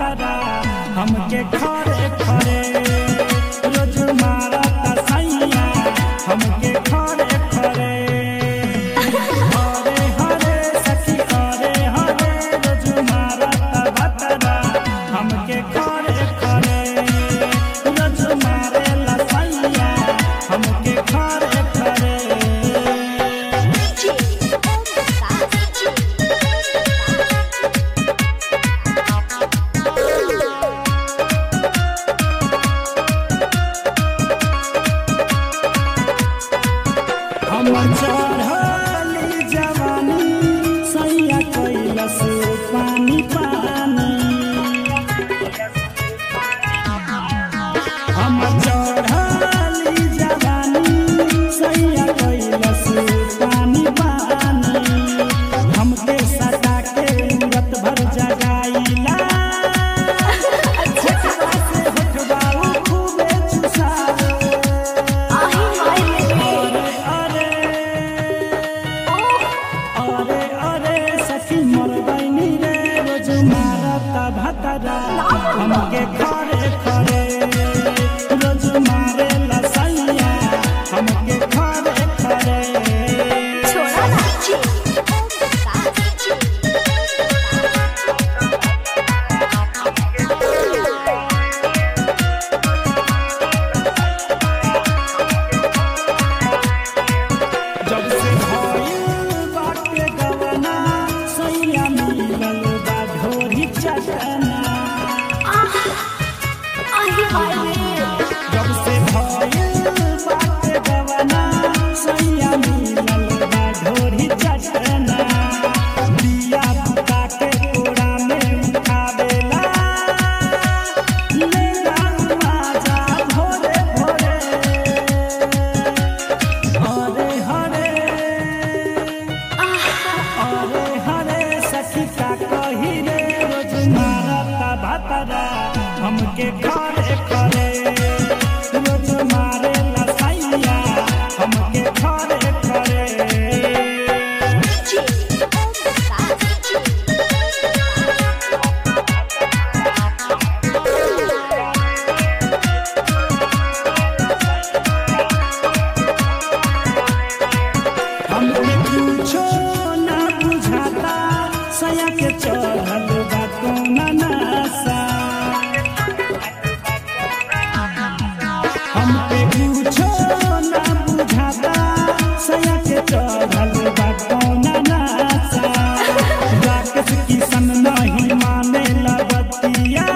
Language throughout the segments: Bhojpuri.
भतरा हमके खरे खरे रोज मारता सैया हमके खरे खरे हरे हरे सखी हरे हरे रोज मारता भतरा हमके खरे खरे रोज मारेला सैया हमके खरे खरे। हमर चढ़ली जवानी सैया कैलस पानी पानी हमर चढ़ली जवानी सैया कैलस पानी पानी हमके सटा के उरत भर जगाइला खूबे चुसावे भतरा हमके खरे खरे रोज मारेला सैया हमके खरे खरे। जब से भइल बाटे गवना सैया मिलल बा ढोरी चटना जब से भइल बाटे गवना सैया मिलल बा ढोरी चटना दिया बुता के कोड़ा में उठावेला लेला माजा भोरे भोरे हरे हरे हरे हरे सखी का कही रे रोज मारता भतरा हमके खरे खरे रोज मारेला सैया हमके खरे खरे। हमके कुछो ना बुझाता सैया के चढ़ल बा कौना नशा हमके कुछो ना बुझाता सैया के चढ़ल बा कौना नशा राकेश किशन नहीं माने बतिया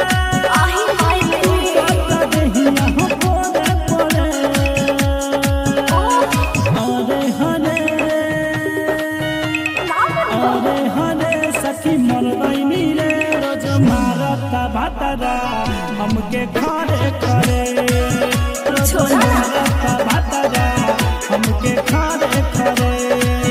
हरे हरे सखी मरबैनी रे रोज मारता भतरा हमके खरे खरे रोज मारता भतरा हमके खरे खरे।